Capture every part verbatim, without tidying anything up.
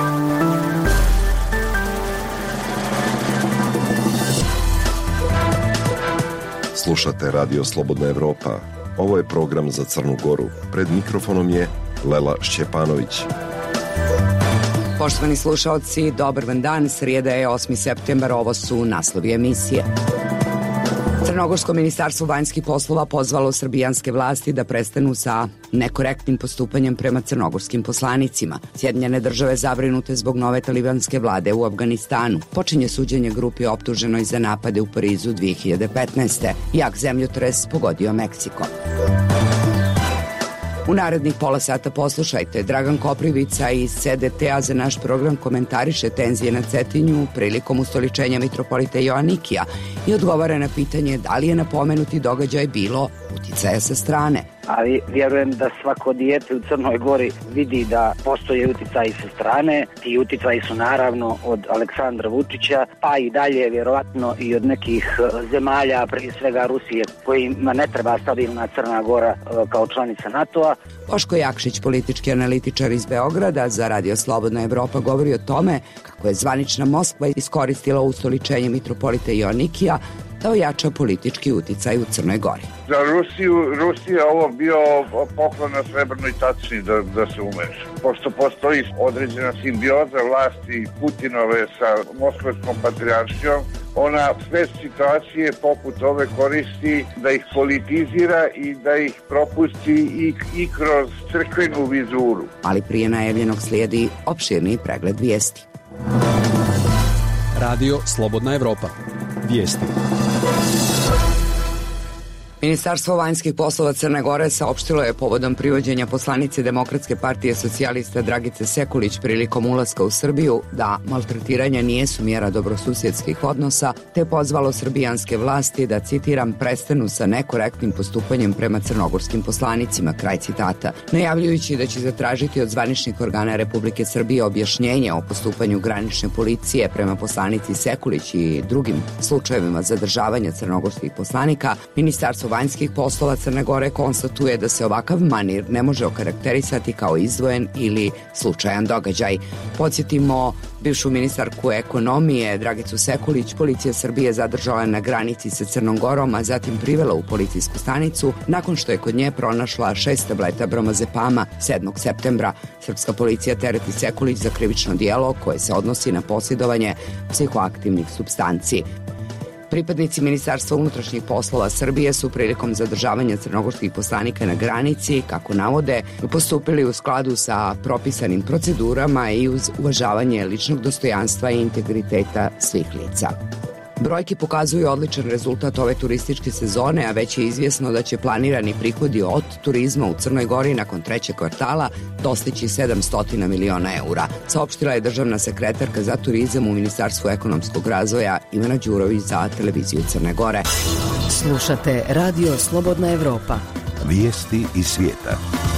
Slušate Radio Slobodna Evropa. Ovo je program za Crnu Goru. Pred mikrofonom je Lela Šćepanović. Poštovani slušalci, dobar vam dan. Srijeda je osmi septembar, ovo su naslovi emisije. Crnogorsko ministarstvo vanjskih poslova pozvalo srbijanske vlasti da prestanu sa nekorektnim postupanjem prema crnogorskim poslanicima. Sjedinjene države zabrinute zbog nove talibanske vlade u Afganistanu. Počinje suđenje grupi optuženoj za napade u Parizu dve hiljade petnaeste. Jak zemljotres pogodio Meksiko. U narednih pola sata poslušajte, Dragan Koprivica iz C D T-a za naš program komentariše tenzije na Cetinju prilikom ustoličenja mitropolita Joanikija i odgovara na pitanje da li je na pomenuti događaj bilo uticaja sa strane. Ali vjerujem da svako dijete u Crnoj Gori vidi da postoje uticaji sa strane. Ti uticaji su naravno od Aleksandra Vučića, pa i dalje vjerovatno i od nekih zemalja, prije svega Rusije, kojima ne treba stabilna Crna Gora kao članica NATO-a. Boško Jakšić, politički analitičar iz Beograda, za Radio Slobodna Evropa govori o tome kako je zvanična Moskva iskoristila ustoličenje mitropolita Joanikija da ojača politički uticaj u Crnoj Gori. Za Rusiju, Rusija ovo bio poklon na srebrnoj tačni da, da se umeša. Pošto postoji određena simbioza vlasti Putinove sa moskvačkom patrijaršijom, ona sve situacije poput ove koristi da ih politizira i da ih propusti i, i kroz crkvenu vizuru. Ali prije najavljenog slijedi opširni pregled vijesti. Radio Slobodna Evropa. Vijesti. Ministarstvo vanjskih poslova Crne Gore saopštilo je povodom privođenja poslanice Demokratske partije socijalista Dragice Sekulić prilikom ulaska u Srbiju da maltretiranje nijesu mjera dobrosusjedskih odnosa, te pozvalo srbijanske vlasti da, citiram, prestanu sa nekorektnim postupanjem prema crnogorskim poslanicima, kraj citata, najavljujući da će zatražiti od zvaničnih organa Republike Srbije objašnjenje o postupanju granične policije prema poslanici Sekulić i drugim slučajevima zadržavanja crnogorskih poslanika. Ministarstvo vanjskih poslova Crne Gore konstatuje da se ovakav manir ne može okarakterisati kao izdvojen ili slučajan događaj. Podsjetimo, bivšu ministarku ekonomije Dragicu Sekulić policija Srbije zadržala na granici sa Crnom Gorom, a zatim privela u policijsku stanicu nakon što je kod nje pronašla šest tableta bromazepama sedmog septembra. Srpska policija tereti Sekulić za krivično djelo koje se odnosi na posjedovanje psihoaktivnih supstanci. Pripadnici Ministarstva unutrašnjih poslova Srbije su prilikom zadržavanja crnogorskih poslanika na granici, kako navode, postupili u skladu sa propisanim procedurama i uz uvažavanje ličnog dostojanstva i integriteta svih lica. Brojke pokazuju odličan rezultat ove turističke sezone, a već je izvjesno da će planirani prihodi od turizma u Crnoj Gori nakon trećeg kvartala dostići sedamsto miliona eura, saopštila je državna sekretarka za turizam u Ministarstvu ekonomskog razvoja Ivana Đurović za televiziju Crne Gore. Slušate Radio Slobodna Evropa. Vijesti iz svijeta.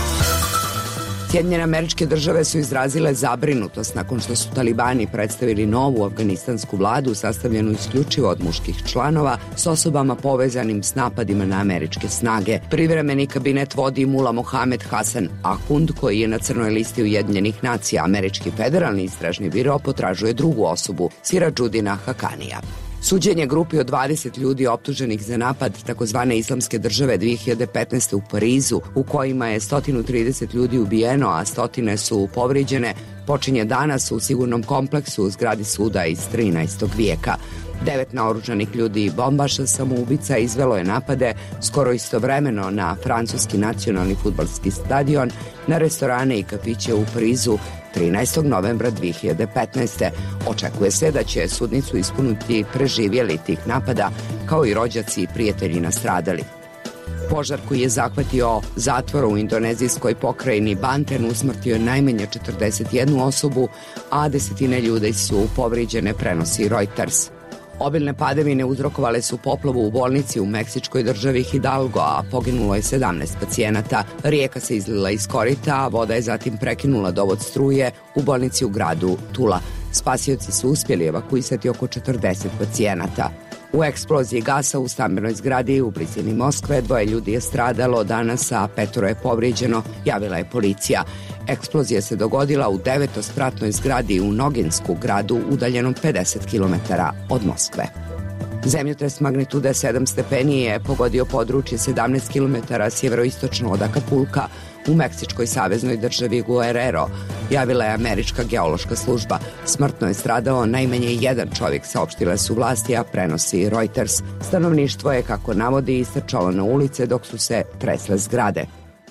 Sjedinjene Američke Države su izrazile zabrinutost nakon što su talibani predstavili novu afganistansku vladu sastavljenu isključivo od muških članova s osobama povezanim s napadima na američke snage. Privremeni kabinet vodi Mula Mohamed Hasan Ahund, koji je na crnoj listi Ujedinjenih nacija. Američki federalni istražni biro potražuje drugu osobu, Sirađudina Hakanija. Suđenje grupi od dvadeset ljudi optuženih za napad takozvane islamske države dve hiljade petnaeste u Parizu, u kojima je sto trideset ljudi ubijeno, a stotine su povrijeđene, počinje danas u sigurnom kompleksu u zgradi suda iz trinaestog vijeka. Devet naoružanih ljudi i bombaša samoubica izvelo je napade skoro istovremeno na francuski nacionalni fudbalski stadion, na restorane i kafiće u Parizu trinaestog novembra dve hiljade petnaeste. Očekuje se da će sudnicu ispuniti preživjeli tih napada, kao i rođaci i prijatelji nastradali. Požar koji je zahvatio zatvor u indonezijskoj pokrajini Banten usmrtio je najmanje četrdeset jednu osobu, a desetine ljudi su povrijeđene, prenosi Reuters. Obilne padavine uzrokovale su poplavu u bolnici u meksičkoj državi Hidalgo, a poginulo je sedamnaest pacijenata. Rijeka se izlila iz korita, a voda je zatim prekinula dovod struje u bolnici u gradu Tula. Spasioci su uspjeli evakuisati oko četrdeset pacijenata. U eksploziji gasa u stambenoj zgradi u blizini Moskve dvoje ljudi je stradalo danas, a petoro je povrijeđeno, javila je policija. Eksplozija se dogodila u devetospratnoj zgradi u Noginsku, gradu udaljenom pedeset kilometara od Moskve. Zemljotres magnitude sedam stepeni je pogodio područje sedamnaest kilometara sjeveroistočno od Acapulca u Meksičkoj saveznoj državi Guerrero, javila je američka geološka služba. Smrtno je stradao najmanje jedan čovjek, saopštile su vlasti, a prenosi Reuters. Stanovništvo je, kako navodi, istrčalo na ulice dok su se tresle zgrade.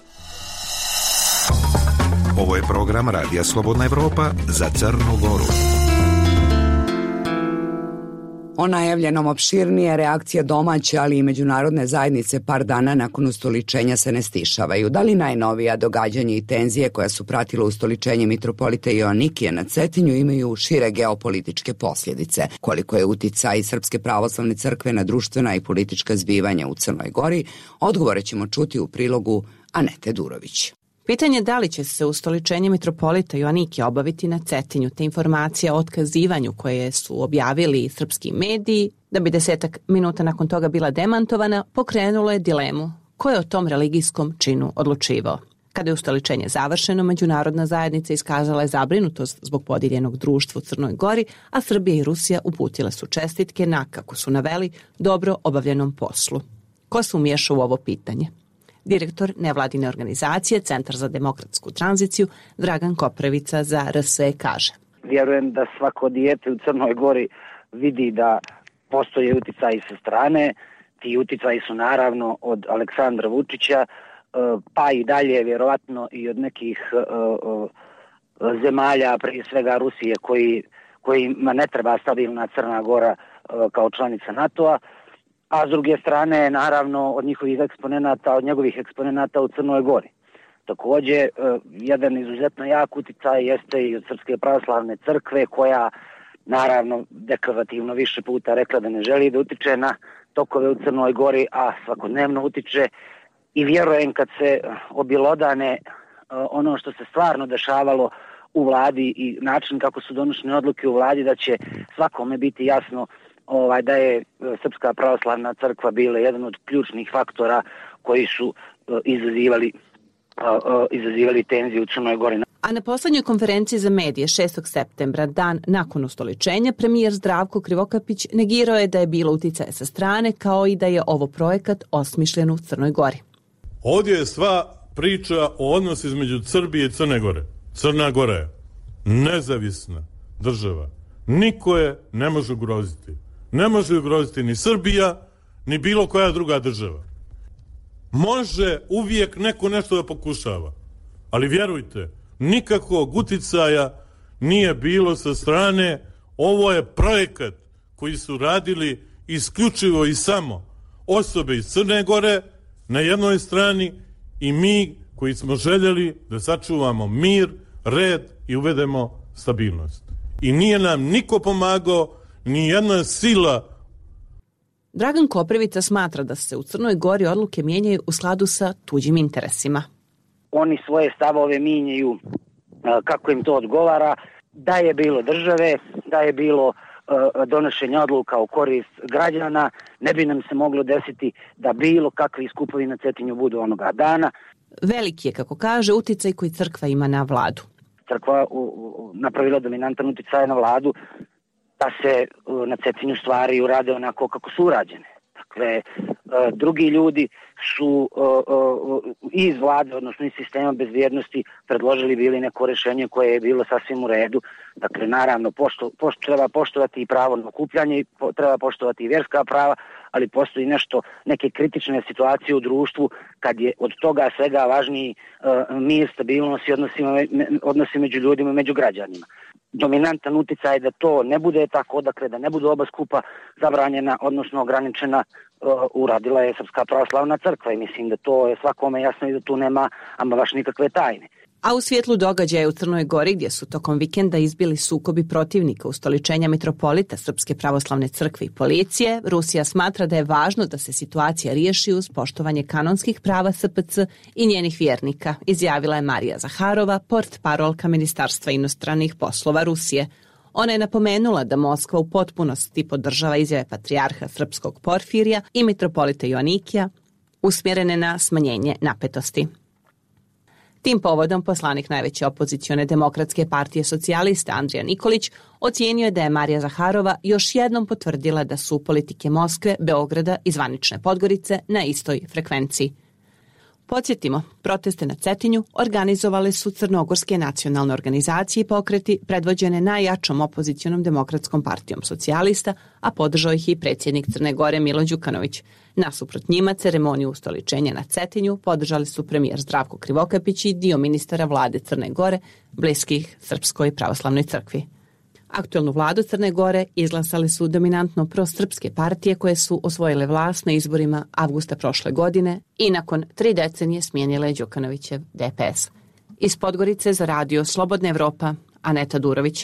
Ovo je program Radija Slobodna Evropa za Crnu Goru. O najavljenom opširnije reakcije domaće, ali i međunarodne zajednice par dana nakon ustoličenja se ne stišavaju. Da li najnovija događanja i tenzije koja su pratile ustoličenje mitropolita Joanikije na Cetinju imaju šire geopolitičke posljedice? Koliko je uticaj Srpske pravoslavne crkve na društvena i politička zbivanja u Crnoj Gori? Odgovore ćemo čuti u prilogu Anete Durović. Pitanje da li će se ustoličenje mitropolita Joanikija obaviti na Cetinju, te informacija o otkazivanju koje su objavili srpski mediji, da bi desetak minuta nakon toga bila demantovana, pokrenulo je dilemu ko je o tom religijskom činu odlučivao. Kada je ustoličenje završeno, međunarodna zajednica iskazala je zabrinutost zbog podijeljenog društva u Crnoj Gori, a Srbija i Rusija uputile su čestitke na, kako su naveli, dobro obavljenom poslu. Ko se umiješao u ovo pitanje? Direktor nevladine organizacije Centar za demokratsku tranziciju Dragan Koprivica za R S E kaže: Vjerujem da svako dijete u Crnoj Gori vidi da postoje uticaji sa strane. Ti uticaji su naravno od Aleksandra Vučića, pa i dalje vjerovatno i od nekih zemalja, prije svega Rusije, koji, kojima ne treba stabilna Crna Gora kao članica NATO-a. A s druge strane, naravno, od njihovih eksponenata, od njegovih eksponenata u Crnoj Gori. Također, jedan izuzetno jak uticaj jeste i od Srpske pravoslavne crkve, koja, naravno, deklarativno više puta rekla da ne želi da utiče na tokove u Crnoj Gori, a svakodnevno utiče. I vjerujem kad se objelodane ono što se stvarno dešavalo u vladi i način kako su donošene odluke u vladi, da će svakome biti jasno Ovaj, da je Srpska pravoslavna crkva bila jedan od ključnih faktora koji su uh, izazivali, uh, uh, izazivali tenziju u Crnoj Gori. A na posljednjoj konferenciji za medije šestog septembra, dan nakon ustoličenja, premijer Zdravko Krivokapić negirao je da je bilo uticaja sa strane, kao i da je ovo projekat osmišljen u Crnoj Gori. Ovdje je sva priča o odnosu između Srbije i Crne Gore. Crna Gora je nezavisna država. Niko je ne može ugroziti. Ne može ugroziti ni Srbija, ni bilo koja druga država. Može uvijek neko nešto da pokušava, ali vjerujte, nikakvog uticaja nije bilo sa strane. Ovo je projekat koji su radili isključivo i samo osobe iz Crne Gore na jednoj strani i mi koji smo željeli da sačuvamo mir, red i uvedemo stabilnost. I nije nam niko pomagao, ni jedna sila. Dragan Koprivica smatra da se u Crnoj Gori odluke mijenjaju u skladu sa tuđim interesima. Oni svoje stavove mijenjaju kako im to odgovara. Da je bilo države, da je bilo donošenje odluka u korist građana, ne bi nam se moglo desiti da bilo kakvi skupovi na Cetinju budu onoga dana. Veliki je, kako kaže, uticaj koji crkva ima na vladu. Crkva napravila dominantan uticaj na vladu da se na Cetinju stvari urade onako kako su urađene. Dakle, drugi ljudi su iz vlade, odnosno iz sistema bezbjednosti, predložili bili neko rješenje koje je bilo sasvim u redu. Dakle, naravno, pošto, pošto, treba poštovati i pravo na okupljanje, i po, treba poštovati i vjerska prava, ali postoji nešto, neke kritične situacije u društvu kad je od toga svega važniji uh, mir, stabilnost i odnosi, odnosi među ljudima i među građanima. Dominantan uticaj da to ne bude tako, dakle da ne budu oba skupa zabranjena, odnosno ograničena, uh, uradila je Srpska pravoslavna crkva i mislim da to je svakome jasno i da tu nema ama baš nikakve tajne. A u svjetlu događaja u Crnoj Gori, gdje su tokom vikenda izbili sukobi protivnika ustoličenja mitropolita Srpske pravoslavne crkve i policije, Rusija smatra da je važno da se situacija riješi uz poštovanje kanonskih prava S P C i njenih vjernika, izjavila je Marija Zaharova, portparolka Ministarstva inostranih poslova Rusije. Ona je napomenula da Moskva u potpunosti podržava izjave patrijarha srpskog Porfirija i mitropolita Joanikija usmjerene na smanjenje napetosti. Tim povodom poslanik najveće opozicione demokratske partije socijalista Andrija Nikolić ocijenio je da je Marija Zaharova još jednom potvrdila da su politike Moskve, Beograda i zvanične Podgorice na istoj frekvenciji. Podsjetimo, proteste na Cetinju organizovale su crnogorske nacionalne organizacije i pokreti predvođene najjačom opozicionom demokratskom partijom socijalista, a podržao ih i predsjednik Crne Gore Milo Đukanović. Nasuprot njima ceremoniju ustoličenja na Cetinju podržali su premijer Zdravko Krivokapić i dio ministara vlade Crne Gore, bliskih Srpskoj pravoslavnoj crkvi. Aktuelnu vladu Crne Gore izglasale su dominantno prosrpske partije koje su osvojile vlast na izborima avgusta prošle godine i nakon tri decenije smijenile Đukanovićev D P S. Iz Podgorice za radio Slobodna Evropa, Aneta Durović.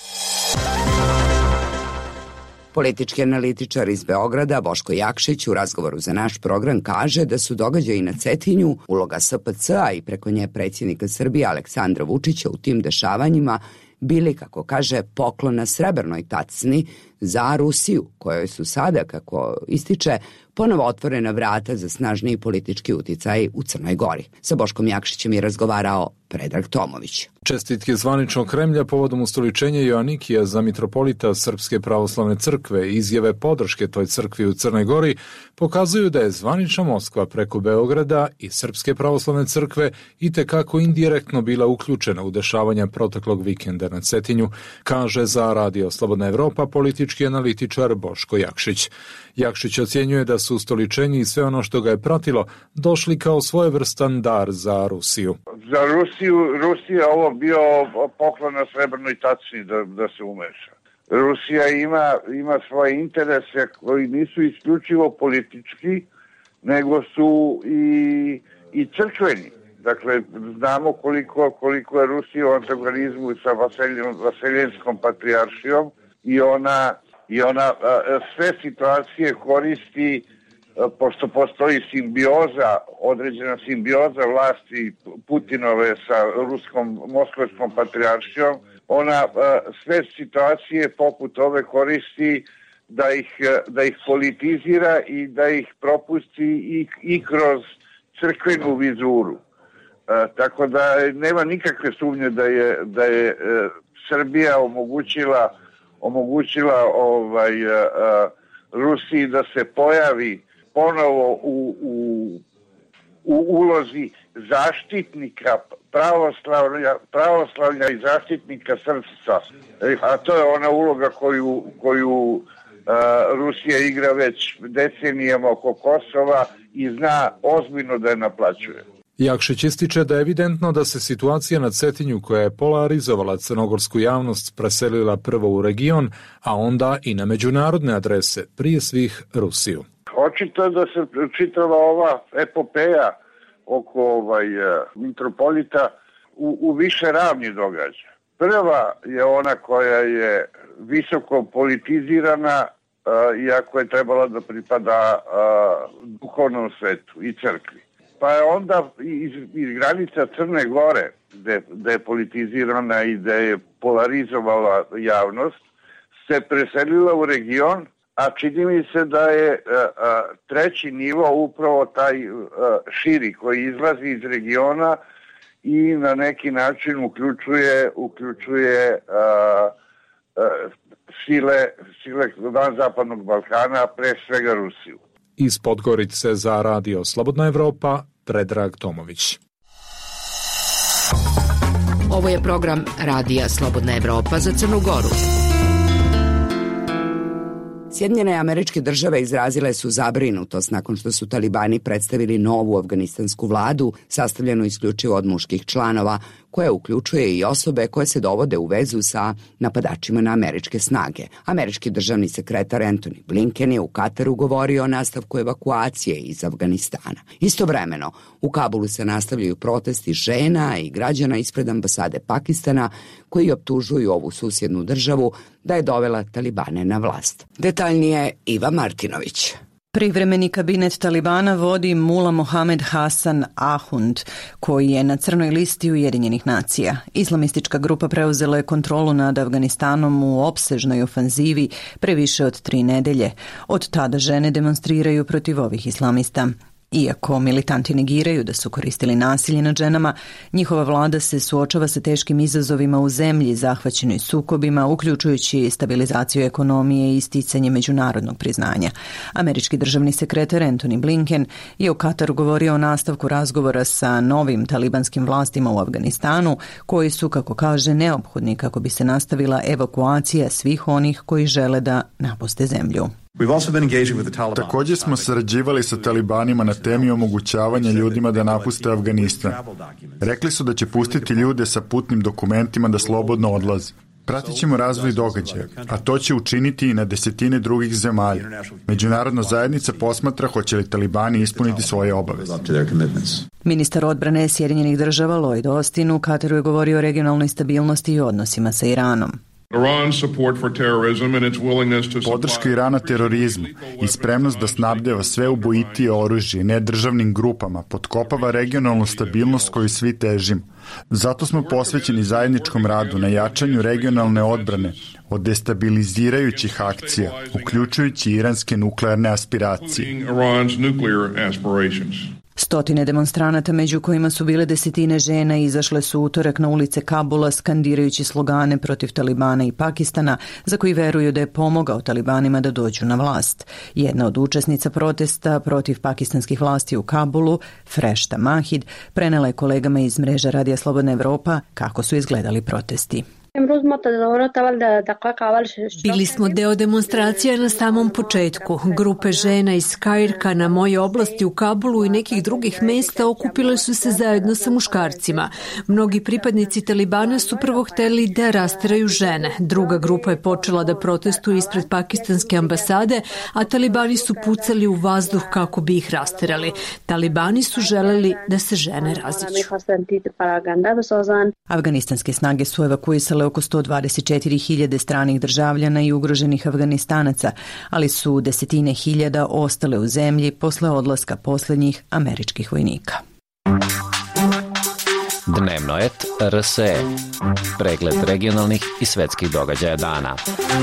Politički analitičar iz Beograda Boško Jakšić u razgovoru za naš program kaže da su događaji na Cetinju, uloga S P C-a i preko nje predsjednika Srbije Aleksandra Vučića u tim dešavanjima bili, kako kaže, poklon na srebrnoj tacni za Rusiju, kojoj su sada, kako ističe, ponovo otvorena vrata za snažniji politički uticaj u Crnoj Gori. Sa Boškom Jakšićem je razgovarao Predrag Tomović. Čestitke zvaničnog Kremlja povodom ustoličenja Joanikija za mitropolita Srpske pravoslavne crkve i izjave podrške toj crkvi u Crnoj Gori pokazuju da je zvanična Moskva preko Beograda i Srpske pravoslavne crkve itekako indirektno bila uključena u dešavanja proteklog vikenda na Cetinju, kaže za radio Slobodna Evropa politički analitičar Boško Jakšić. Jakšić ocjenjuje da su ustoličenje i sve ono što ga je pratilo došli kao svojevrstan dar za Rusiju. Za Rusiju, Rusija ovo bio poklon na srebrnoj tacni da, da se umeša. Rusija ima, ima svoje interese koji nisu isključivo politički, nego su i, i crkveni. Dakle, znamo koliko, koliko je Rusija u antagonizmu sa Vaseljenskom patrijaršijom i ona, i ona sve situacije koristi, pošto postoji simbioza, određena simbioza vlasti Putinove sa ruskom, moskvačkom patrijaršijom, ona sve situacije poput ove koristi da ih, da ih politizira i da ih propusti i, i kroz crkvenu vizuru. E, tako da nema nikakve sumnje da je, da je e, Srbija omogućila, omogućila ovaj, e, Rusiji da se pojavi ponovo u, u, u ulozi zaštitnika pravoslavlja, pravoslavlja i zaštitnika srpstva. A to je ona uloga koju, koju a, Rusija igra već decenijama oko Kosova i zna ozbiljno da je naplaćuje. Jakšić ističe da je evidentno da se situacija na Cetinju, koja je polarizovala crnogorsku javnost, preselila prvo u region, a onda i na međunarodne adrese, prije svih Rusiju. Očito je da se čitava ova epopeja oko ovaj, mitropolita u, u više ravni događa. Prva je ona koja je visoko politizirana, uh, iako je trebala da pripada uh, duhovnom svetu i crkvi. Pa je onda iz, iz granica Crne Gore, gde, gde je politizirana i gde je polarizovala javnost, se preselila u region, a čini mi se da je a, a, treći nivo upravo taj a, širi koji izlazi iz regiona i na neki način uključuje uključuje a, a, sile, sile van Zapadnog Balkana, pre svega Rusiju. Iz Podgorice za radio Slobodna Evropa, Predrag Tomović. Ovo je program Radija Slobodna Evropa za Crnu Goru. Sjedinjene Američke Države izrazile su zabrinutost nakon što su talibani predstavili novu afganistansku vladu, sastavljenu isključivo od muških članova, koja uključuje i osobe koje se dovode u vezu sa napadačima na američke snage. Američki državni sekretar Antony Blinken je u Kataru govorio o nastavku evakuacije iz Afganistana. Istovremeno, u Kabulu se nastavljaju protesti žena i građana ispred ambasade Pakistana, koji optužuju ovu susjednu državu da je dovela talibane na vlast. Detaljnije Iva Martinović. Privremeni kabinet Talibana vodi Mula Mohamed Hasan Ahund, koji je na crnoj listi Ujedinjenih nacija. Islamistička grupa preuzela je kontrolu nad Afganistanom u opsežnoj ofanzivi pre više od tri nedelje. Od tada žene demonstriraju protiv ovih islamista. Iako militanti negiraju da su koristili nasilje nad ženama, njihova vlada se suočava sa teškim izazovima u zemlji zahvaćenoj sukobima, uključujući stabilizaciju ekonomije i isticanje međunarodnog priznanja. Američki državni sekretar Antony Blinken je u Kataru govorio o nastavku razgovora sa novim talibanskim vlastima u Afganistanu, koji su, kako kaže, neophodni kako bi se nastavila evakuacija svih onih koji žele da napuste zemlju. Također smo sarađivali sa talibanima na temi omogućavanja ljudima da napuste Afganistan. Rekli su da će pustiti ljude sa putnim dokumentima da slobodno odlaze. Pratit ćemo razvoj događaja, a to će učiniti i na desetine drugih zemalja. Međunarodna zajednica posmatra hoće li talibani ispuniti svoje obaveze. Ministar odbrane Sjedinjenih država Lloyd Austin u Kataru je govorio o regionalnoj stabilnosti i odnosima sa Iranom. Podrška Irana terorizmu i spremnost da snabdeva sve ubojitije oružje nedržavnim grupama potkopava regionalnu stabilnost koju svi težimo. Zato smo posvećeni zajedničkom radu na jačanju regionalne odbrane od destabilizirajućih akcija, uključujući iranske nuklearne aspiracije. Stotine demonstranata, među kojima su bile desetine žena, izašle su utorak na ulice Kabula skandirajući slogane protiv Talibana i Pakistana, za koji veruju da je pomogao Talibanima da dođu na vlast. Jedna od učesnica protesta protiv pakistanskih vlasti u Kabulu, Frešta Mahid, prenela je kolegama iz mreža Radija Slobodna Evropa kako su izgledali protesti. Bili smo deo demonstracija na samom početku. Grupe žena iz Kairka na moje oblasti u Kabulu i nekih drugih mesta okupile su se zajedno sa muškarcima. Mnogi pripadnici Talibana su prvo hteli da rasteraju žene. Druga grupa je počela da protestuje ispred pakistanske ambasade, a Talibani su pucali u vazduh kako bi ih rasterali. Talibani su želeli da se žene raziđu. Afganistanske snage su evakuisale oko sto dvadeset četiri hiljade stranih državljana i ugroženih Afganistanaca, ali su desetine hiljada ostale u zemlji posle odlaska posljednjih američkih vojnika. Dnevno et R S E. Pregled regionalnih i svetskih događaja dana.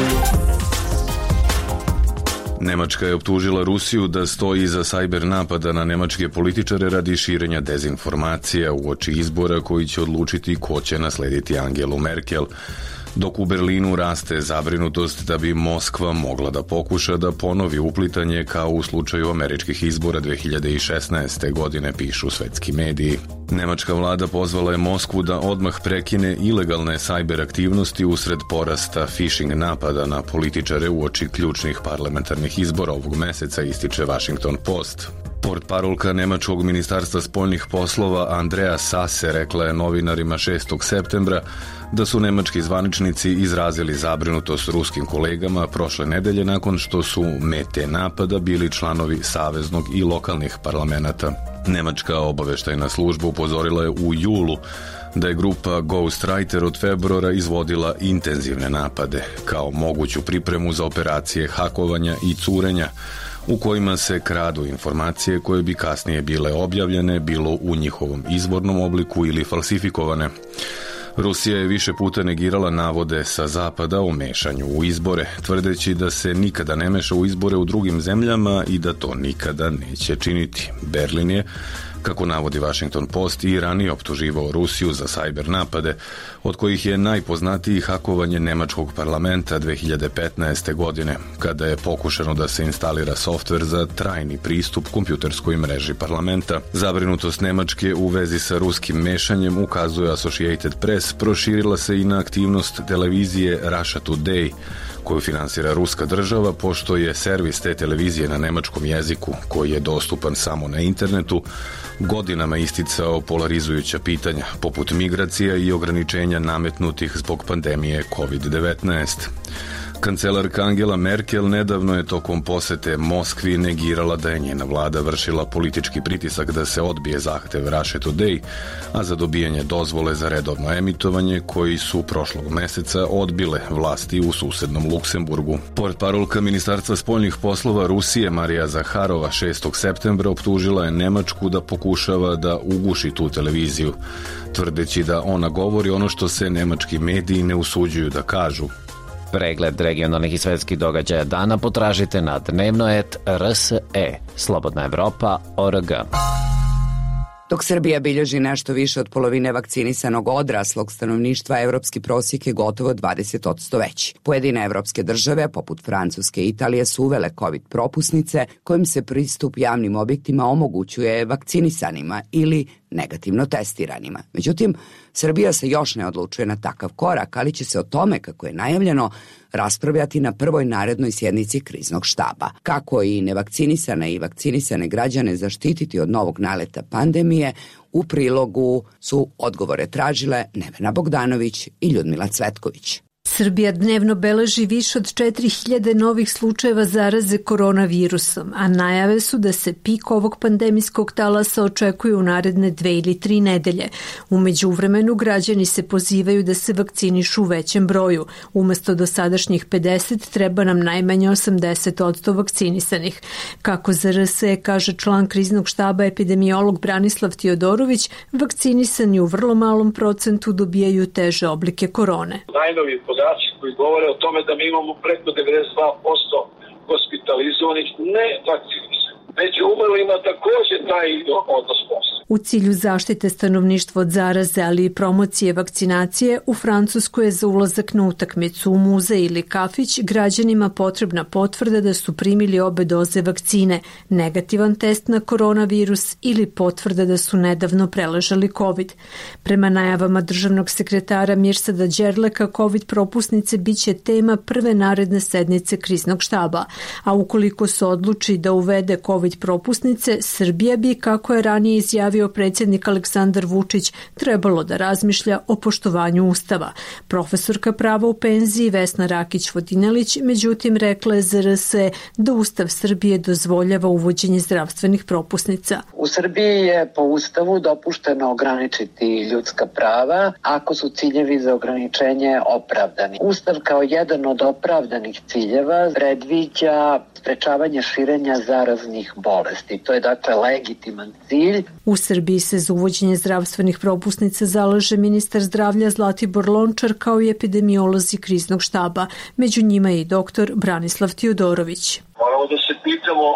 Nemačka je optužila Rusiju da stoji iza sajber napada na nemačke političare radi širenja dezinformacija uoči izbora koji će odlučiti ko će naslediti Angelu Merkel, dok u Berlinu raste zabrinutost da bi Moskva mogla da pokuša da ponovi uplitanje kao u slučaju američkih izbora dve hiljade šesnaeste. godine, pišu svetski mediji. Nemačka vlada pozvala je Moskvu da odmah prekine ilegalne sajber aktivnosti usred porasta phishing napada na političare uoči ključnih parlamentarnih izbora ovog meseca, ističe Washington Post. Portparolka Nemačkog ministarstva spoljnih poslova Andrea Sasse rekla je novinarima šestog septembra da su nemački zvaničnici izrazili zabrinutost ruskim kolegama prošle nedelje nakon što su mete napada bili članovi saveznog i lokalnih parlamenata. Nemačka obaveštajna služba upozorila je u julu da je grupa Ghostwriter od februara izvodila intenzivne napade kao moguću pripremu za operacije hakovanja i curenja u kojima se kradu informacije koje bi kasnije bile objavljene, bilo u njihovom izvornom obliku ili falsifikovane. Rusija je više puta negirala navode sa zapada o mešanju u izbore, tvrdeći da se nikada ne meša u izbore u drugim zemljama i da to nikada neće činiti. Berlin je, kako navodi Washington Post, i ranije optuživao Rusiju za sajber napade, od kojih je najpoznatiji hakovanje nemačkog parlamenta dve hiljade petnaeste. godine, kada je pokušano da se instalira softver za trajni pristup kompjuterskoj mreži parlamenta. Zabrinutost Nemačke u vezi sa ruskim mešanjem, ukazuje Associated Press, proširila se i na aktivnost televizije Russia Today, koju finansira ruska država, pošto je servis te televizije na nemačkom jeziku, koji je dostupan samo na internetu, godinama isticao polarizujuća pitanja, poput migracija i ograničenja nametnutih zbog pandemije kovid devetnaest. Kancelarka Angela Merkel nedavno je tokom posete Moskvi negirala da je njena vlada vršila politički pritisak da se odbije zahtev Russia Today, a za dobijanje dozvole za redovno emitovanje koji su prošlog meseca odbile vlasti u susednom Luksemburgu. Portparolka Ministarstva spoljnih poslova Rusije Marija Zaharova šestog septembra optužila je Nemačku da pokušava da uguši tu televiziju, tvrdeći da ona govori ono što se nemački mediji ne usuđuju da kažu. Pregled regionalnih i svetskih događaja dana potražite na dnevnoet R S E, Slobodna Evropa, O R G. Dok Srbija bilježi nešto više od polovine vakcinisanog odraslog stanovništva, evropski prosjek je gotovo dvadeset posto veći. Pojedine evropske države, poput Francuske i Italije, su uvele COVID propusnice kojim se pristup javnim objektima omogućuje vakcinisanima ili negativno testiranima. Međutim, Srbija se još ne odlučuje na takav korak, ali će se o tome, kako je najavljeno, raspravljati na prvoj narednoj sjednici kriznog štaba. Kako i nevakcinisane i vakcinisane građane zaštititi od novog naleta pandemije, u prilogu su odgovore tražile Nevena Bogdanović i Ljudmila Cvetković. Srbija dnevno beleži više od četiri hiljade novih slučajeva zaraze koronavirusom, a najave su da se pik ovog pandemijskog talasa očekuje u naredne dve ili tri nedelje. U međuvremenu građani se pozivaju da se vakcinišu u većem broju. Umesto dosadašnjih pedeset treba nam najmanje osamdeset posto vakcinisanih. Kako za R S E kaže član kriznog štaba epidemiolog Branislav Tiodorović, vakcinisani u vrlo malom procentu dobijaju teže oblike korone. Najnoviji podaci koji govore o tome da mi imamo preko devedeset dva posto hospitalizovanih ne vakcinisanih. Među umrlima također taj odnos postoji. U cilju zaštite stanovništva od zaraze, ali i promocije vakcinacije, u Francuskoj je za ulazak na utakmicu u muzej ili kafić građanima potrebna potvrda da su primili obe doze vakcine, negativan test na koronavirus ili potvrda da su nedavno preležali COVID. Prema najavama državnog sekretara Mirsada Đerleka, COVID propusnice biće tema prve naredne sednice kriznog štaba, a ukoliko se odluči da uvede COVID propusnice, Srbija bi, kako je ranije izjavio predsjednik Aleksandar Vučić, trebalo da razmišlja o poštovanju Ustava. Profesorka prava u penziji Vesna Rakić-Vodinelić, međutim, rekla je za R S E da Ustav Srbije dozvoljava uvođenje zdravstvenih propusnica. U Srbiji je po Ustavu dopušteno ograničiti ljudska prava ako su ciljevi za ograničenje opravdani. Ustav kao jedan od opravdanih ciljeva predviđa sprečavanje širenja zaraznih bolesti. To je dakle legitiman cilj. U Srbiji se za uvođenje zdravstvenih propusnica zalaže ministar zdravlja Zlatibor Lončar kao i epidemiolozi kriznog štaba. Među njima je i doktor Branislav Tiodorović. Moramo da se pitamo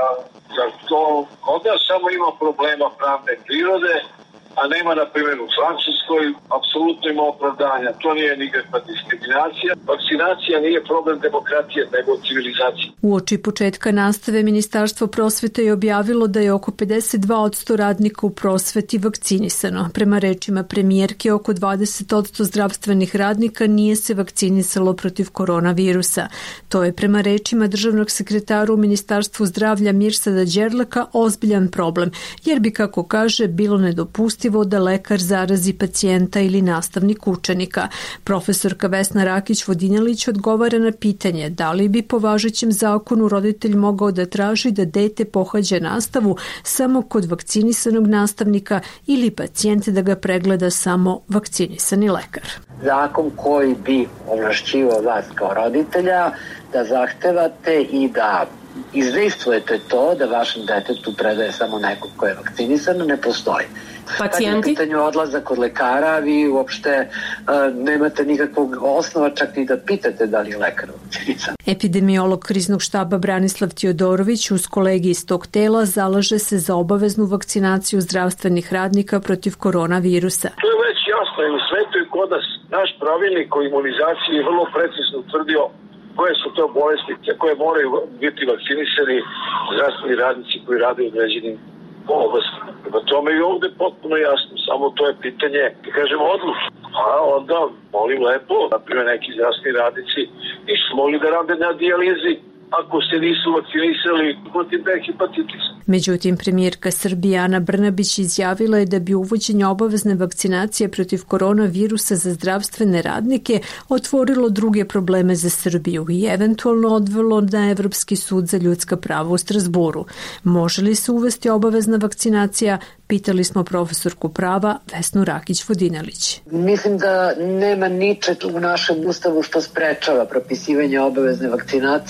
da to kod nas samo ima problema pravne prirode, a nema, na primjer, u Francuskoj, apsolutno ima opravdanja. To nije nikakva diskriminacija. Vakcinacija nije problem demokratije, nego civilizacije. Uoči početka nastave, Ministarstvo prosvete je objavilo da je oko pedeset dva posto radnika u prosveti vakcinisano. Prema rečima premijerke, oko dvadeset posto zdravstvenih radnika nije se vakcinisalo protiv koronavirusa. To je prema rečima državnog sekretara u Ministarstvu zdravlja Mirsada Đerleka ozbiljan problem, jer bi, kako kaže, bilo nedopustivo da lekar zarazi pacijenta ili nastavnik učenika. Profesorka Vesna Rakić-Vodinelić odgovara na pitanje da li bi po važećem zakonu roditelj mogao da traži da dete pohađa nastavu samo kod vakcinisanog nastavnika ili pacijent da ga pregleda samo vakcinisani lekar. Zakon koji bi ovlašćivao vas kao roditelja da zahtevate i da izregistrujete to da vašem detetu predaje samo nekog ko je vakcinisano, ne postoji. Pacijenti? Kad je u pitanju odlazak kod lekara, vi uopšte uh, nemate nikakvog osnova čak ni da pitate da li je lekar vakcinisan. Epidemiolog kriznog štaba Branislav Tiodorović uz kolegi iz tog tela zalaže se za obaveznu vakcinaciju zdravstvenih radnika protiv koronavirusa. To je već jasno i u svetu i kod nas. Naš pravilnik o imunizaciji je vrlo precizno utvrdio koje su to bolesti koje moraju biti vakcinisani zdravstveni radnici koji rade u određenim oblastima. Prema tome i ovde potpuno jasno, samo to je pitanje, da kažemo, odluke. A onda, molim lepo, na primjer neki zdravstveni radnici nisu mogli da rade na dijalizi ako se nisu vakcinisali protiv B hepatitisa. Međutim, premijerka Srbije Ana Brnabić izjavila je da bi uvođenje obavezne vakcinacije protiv koronavirusa za zdravstvene radnike otvorilo druge probleme za Srbiju i eventualno odvelo na Evropski sud za ljudska prava u Strasburu. Može li se uvesti obavezna vakcinacija? Pitali smo profesorku prava Vesnu Rakić-Vodinelić. Mislim da nema ničeg u našem ustavu što sprečava propisivanje obavezne vakcinacije za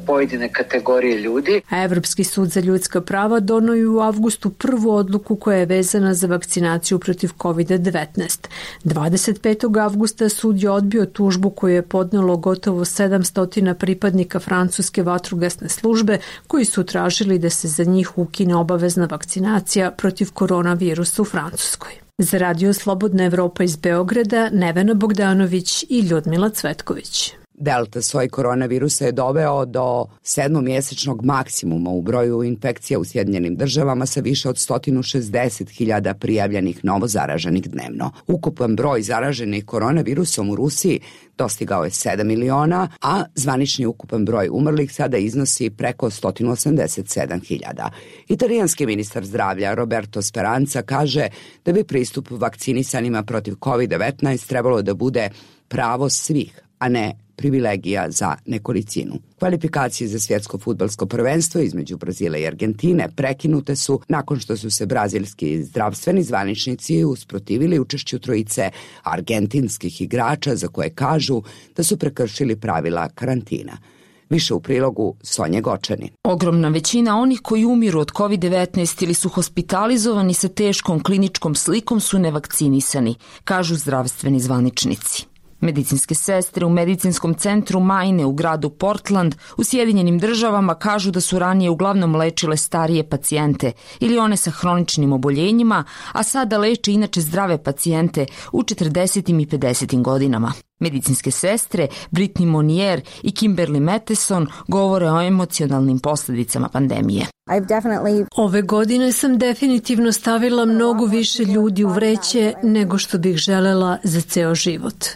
pojedine kategorije ljudi. A Evropski sud za ljudska prava donio je u avgustu prvu odluku koja je vezana za vakcinaciju protiv kovid devetnaest. dvadeset petog avgusta sud je odbio tužbu koju je podnelo gotovo sedamsto pripadnika francuske vatrogasne službe koji su tražili da se za njih ukine obavezna vakcinacija protiv koronavirusa u Francuskoj. Za Radio Slobodna Evropa iz Beograda, Nevena Bogdanović i Ljudmila Cvetković. Delta soj koronavirusa je doveo do sedmomjesečnog maksimuma u broju infekcija u Sjedinjenim državama sa više od sto šezdeset hiljada prijavljenih novozaraženih dnevno. Ukupan broj zaraženih koronavirusom u Rusiji dostigao je sedam miliona, a zvanični ukupan broj umrlih sada iznosi preko sto osamdeset sedam hiljada. Italijanski ministar zdravlja Roberto Speranza kaže da bi pristup vakcinisanima protiv kovid devetnaest trebalo da bude pravo svih, a ne privilegija za nekolicinu. Kvalifikacije za svjetsko fudbalsko prvenstvo između Brazila i Argentine prekinute su nakon što su se brazilski zdravstveni zvaničnici usprotivili učešću trojice argentinskih igrača za koje kažu da su prekršili pravila karantina. Više u prilogu Sonje Gočanin. Ogromna većina onih koji umiru od kovid devetnaest ili su hospitalizovani sa teškom kliničkom slikom su nevakcinisani, kažu zdravstveni zvaničnici. Medicinske sestre u medicinskom centru Maine u gradu Portland u Sjedinjenim državama kažu da su ranije uglavnom lečile starije pacijente ili one sa hroničnim oboljenjima, a sada leče inače zdrave pacijente u četrdesetim i pedesetim godinama. Medicinske sestre Brittany Monier i Kimberly Matheson govore o emocionalnim posljedicama pandemije. Ove godine sam definitivno stavila mnogo više ljudi u vreće nego što bih želela za ceo život.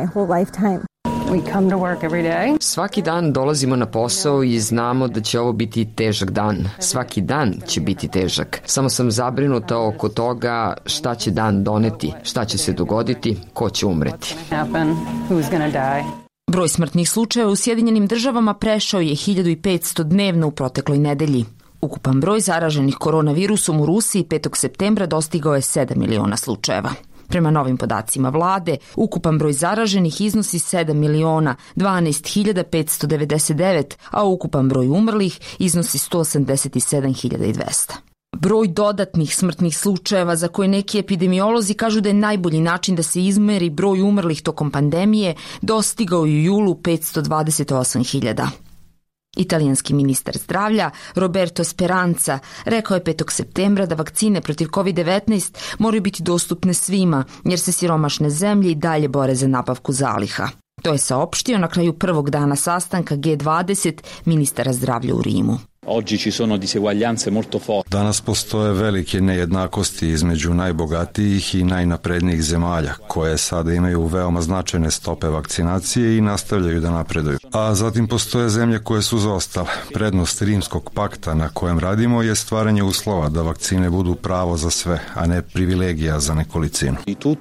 Svaki dan dolazimo na posao i znamo da će ovo biti težak dan. Svaki dan će biti težak. Samo sam zabrinuta oko toga šta će dan doneti, šta će se dogoditi, ko će umreti. Broj smrtnih slučajeva u Sjedinjenim državama prešao je hiljadu petsto dnevno u protekloj nedelji. Ukupan broj zaraženih koronavirusom u Rusiji petog septembra dostigao je sedam miliona slučajeva. Prema novim podacima vlade, ukupan broj zaraženih iznosi sedam miliona dvanaest hiljada petsto devedeset devet, a ukupan broj umrlih iznosi sto osamdeset sedam hiljada dvesta. Broj dodatnih smrtnih slučajeva za koje neki epidemiolozi kažu da je najbolji način da se izmeri broj umrlih tokom pandemije dostigao je u julu petsto dvadeset osam hiljada. Italijanski ministar zdravlja Roberto Speranza rekao je petog septembra da vakcine protiv kovid devetnaest moraju biti dostupne svima, jer se siromašne zemlje i dalje bore za nabavku zaliha. To je saopštio na kraju prvog dana sastanka G dvadeset ministara zdravlja u Rimu. Danas postoje velike nejednakosti između najbogatijih i najnaprednijih zemalja, koje sada imaju veoma značajne stope vakcinacije i nastavljaju da napreduju. A zatim postoje zemlje koje su zaostale. Prednost Rimskog pakta na kojem radimo je stvaranje uslova da vakcine budu pravo za sve, a ne privilegija za nekolicinu.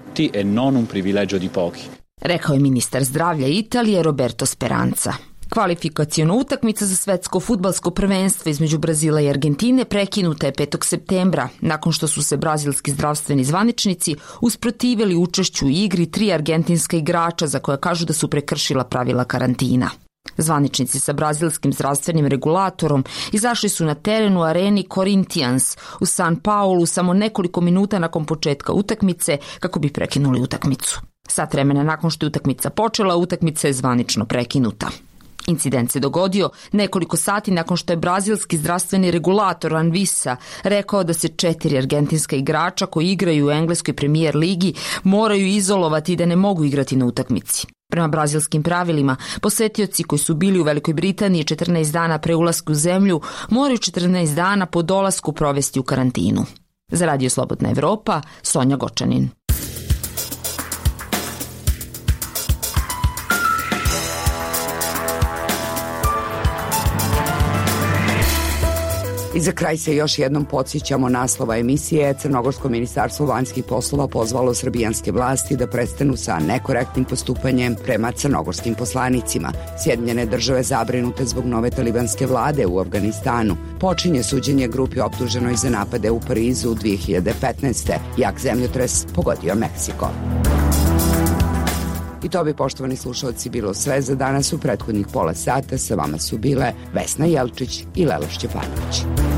Rekao je ministar zdravlja Italije Roberto Speranza. Kvalifikaciona utakmica za svetsko fudbalsko prvenstvo između Brazila i Argentine prekinuta je petog septembra, nakon što su se brazilski zdravstveni zvaničnici usprotivili učešću u igri tri argentinska igrača za koja kažu da su prekršila pravila karantina. Zvaničnici sa brazilskim zdravstvenim regulatorom izašli su na teren u areni Corinthians u San Paulu samo nekoliko minuta nakon početka utakmice kako bi prekinuli utakmicu. Sat vremena nakon što je utakmica počela, utakmica je zvanično prekinuta. Incident se dogodio nekoliko sati nakon što je brazilski zdravstveni regulator Anvisa rekao da se četiri argentinska igrača koji igraju u engleskoj premijer ligi moraju izolovati i da ne mogu igrati na utakmici. Prema brazilskim pravilima, posetioci koji su bili u Velikoj Britaniji četrnaest dana pre ulaska u zemlju moraju četrnaest dana po dolasku provesti u karantinu. Za Radio Slobodna Evropa, Sonja Gočanin. I za kraj se još jednom podsjećamo naslova emisije. Crnogorsko ministarstvo vanjskih poslova pozvalo srbijanske vlasti da prestanu sa nekorektnim postupanjem prema crnogorskim poslanicima. Sjedinjene države zabrinute zbog nove talibanske vlade u Afganistanu. Počinje suđenje grupi optuženoj za napade u Parizu dve hiljade petnaeste. Jak zemljotres pogodio Meksiko. I to bi, poštovani slušalci, bilo sve za danas. U prethodnih pola sata sa vama su bile Vesna Jelčić i Lela Šćepanović.